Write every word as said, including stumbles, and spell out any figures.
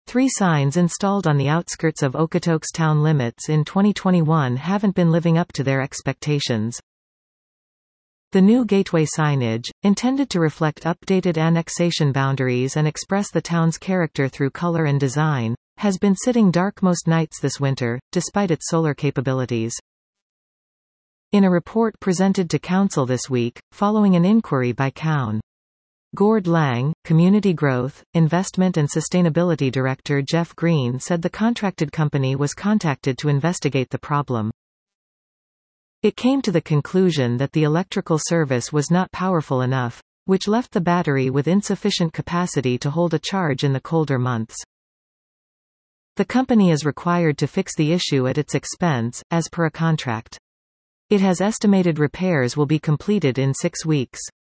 Three signs installed on the outskirts of Okotoks town limits in twenty twenty-one haven't been living up to their expectations. The new gateway signage, intended to reflect updated annexation boundaries and express the town's character through color and design, has been sitting dark most nights this winter, despite its solar capabilities. In a report presented to Council this week, following an inquiry by Cown. Gord Lang, Community Growth, Investment and Sustainability Director Jeff Green said the contracted company was contacted to investigate the problem. It came to the conclusion that the electrical service was not powerful enough, which left the battery with insufficient capacity to hold a charge in the colder months. The company is required to fix the issue at its expense, as per a contract. It has estimated repairs will be completed in six weeks.